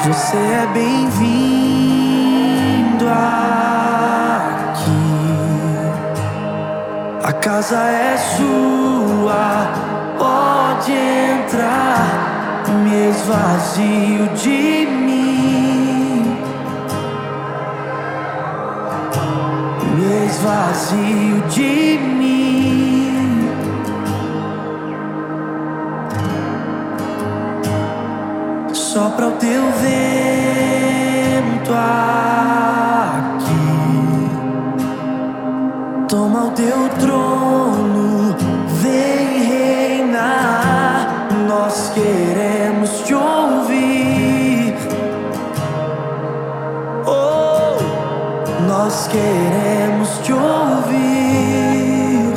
Você é bem-vindo aqui. A casa é sua, pode entrar. Me esvazio de mim, me esvazio de mim. Sopra o teu vento aqui, toma o teu trono, vem reinar. Nós queremos te ouvir, oh, nós queremos te ouvir.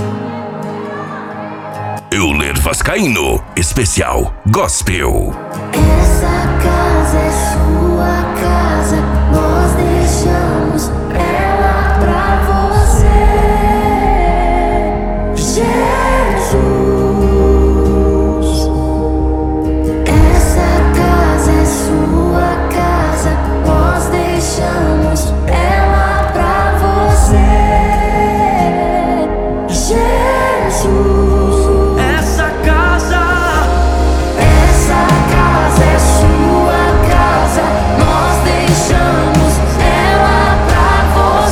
Euler Vascaíno, especial Gospel. Essa casa é sua casa, nós deixamos ela pra você, Jesus. Essa casa é sua casa, nós deixamos ela pra você, Jesus. Essa casa é sua casa, nós deixamos ela pra você.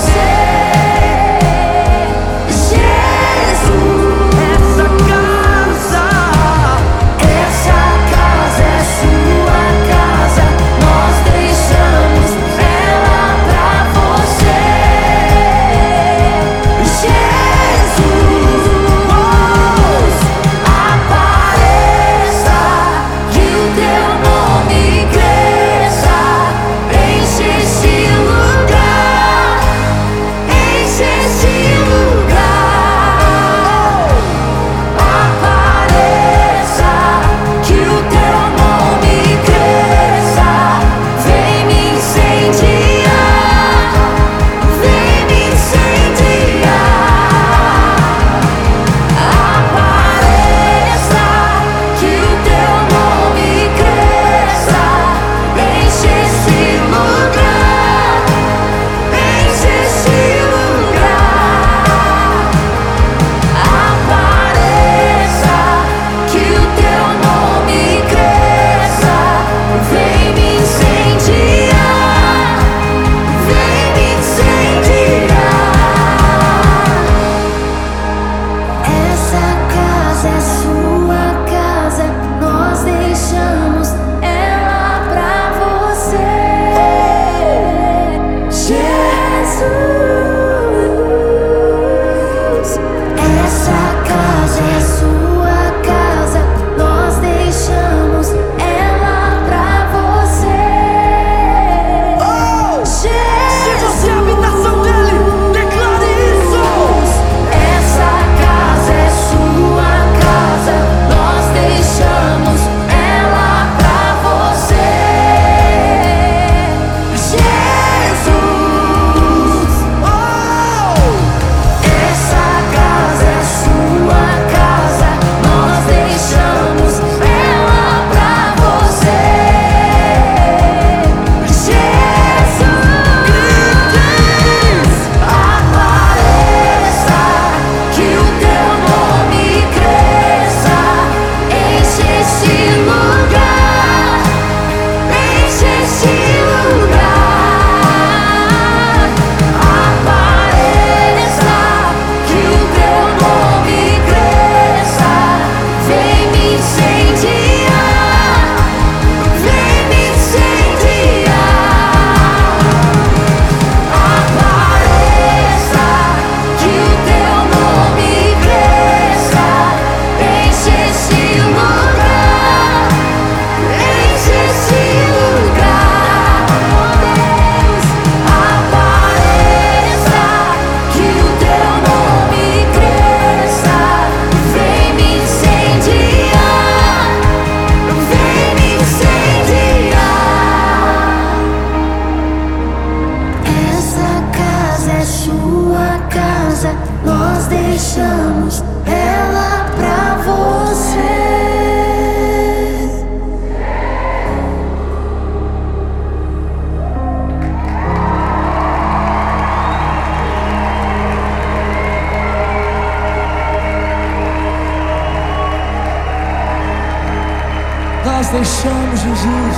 deixamos, Jesus.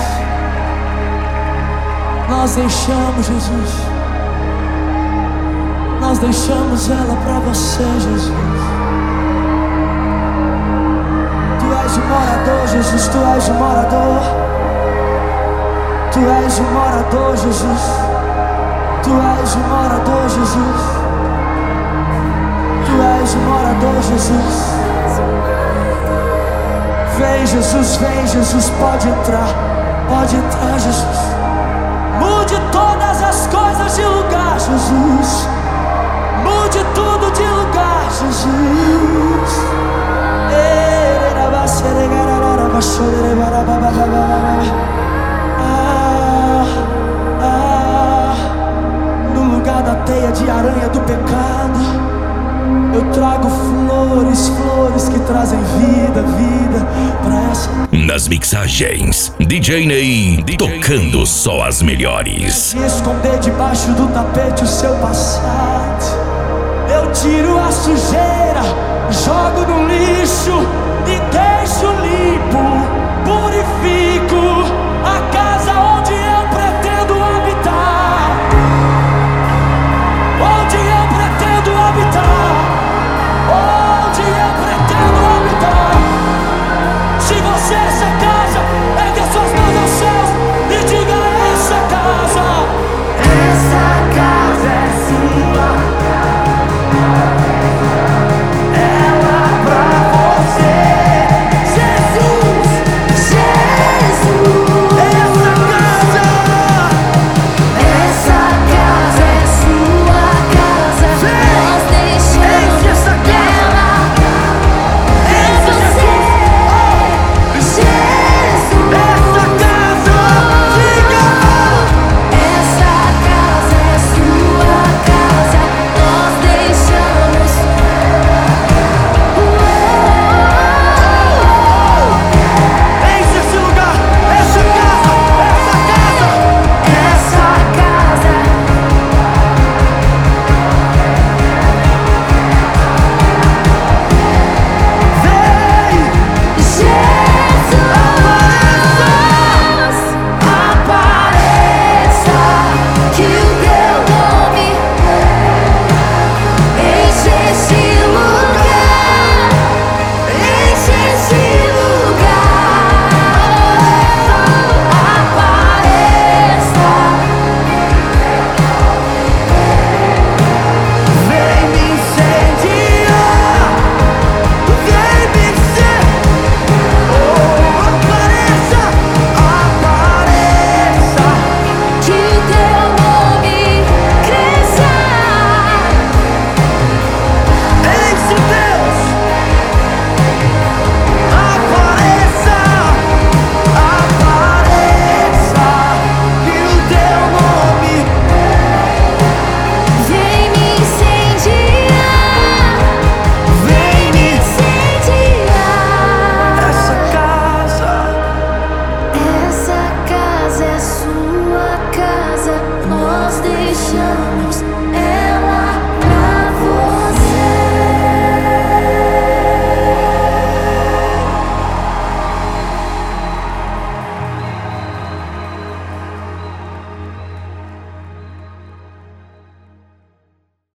Nós deixamos, Jesus. Nós deixamos ela pra você, Jesus. Tu és o morador, Jesus. Tu és o morador. Tu és o morador, Jesus. Tu és o morador, Jesus. Tu és o morador, Jesus. Vem, Jesus, pode entrar, Jesus. Mude todas as coisas de lugar, Jesus. Mude tudo de lugar, Jesus. No lugar da teia de aranha do pecado, eu trago flores, flores que trazem vida, vida pra essa. Nas mixagens, DJ Ney tocando só as melhores. Esconder debaixo do tapete o seu passado. Eu tiro a sujeira, jogo no lixo e deixo limpo. Purifico a casa onde eu pretendo habitar. Onde eu pretendo habitar. Onde eu pretendo habitar. Se você é essa casa, ergue as suas mãos aos céus e diga: essa casa. Essa casa é sua. Ela pra você. Jesus, Jesus. Essa casa é sua casa. Nós deixamos ela. É você, Jesus. Essa casa, diga. Essa casa é sua casa. Nós deixamos. Enche esse lugar, essa casa, essa casa. Essa casa. Vem, Jesus, apareça, que o teu nome enche esse lugar, enche esse lugar. Apareça, vem me incendiar, vem me incendiar. Oh, apareça, apareça. que o teu nome cresça. Enche, Deus, apareça, apareça. Que o teu nome. Vem me incendiar, vem me incendiar. Essa casa Essa casa é sua casa, nós deixamos